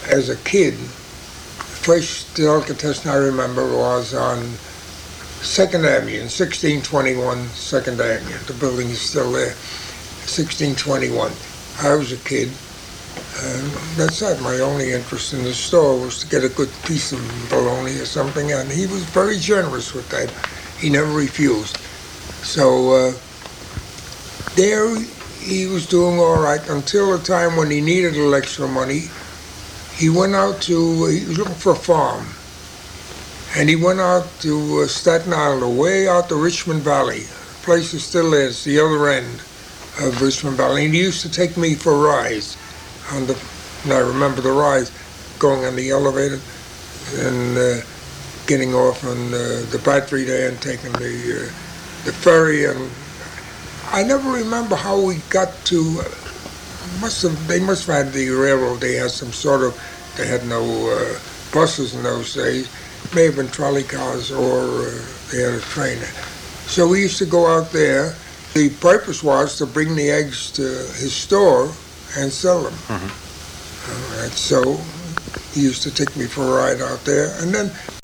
as a kid, first delicatessen I remember was on 2nd Avenue, in 1621 2nd Avenue. The building is still there, 1621. I was a kid. That's it. My only interest in the store was to get a good piece of bologna or something, and he was very generous with that. He never refused. So there he was doing all right until the time when he needed a little extra money. He went out he was looking for a farm, and he went out to Staten Island, way out to Richmond Valley. The place is still there. It's the other end of Richmond Valley, and he used to take me for rides. And I remember the rides, going on the elevator and getting off on the battery there and taking the ferry. And I never remember how we got to. They must have had the railroad. They had some sort of. They had no buses in those days. May have been trolley cars, or they had a train. So we used to go out there. The purpose was to bring the eggs to his store and sell them. Mm-hmm. And so he used to take me for a ride out there. And then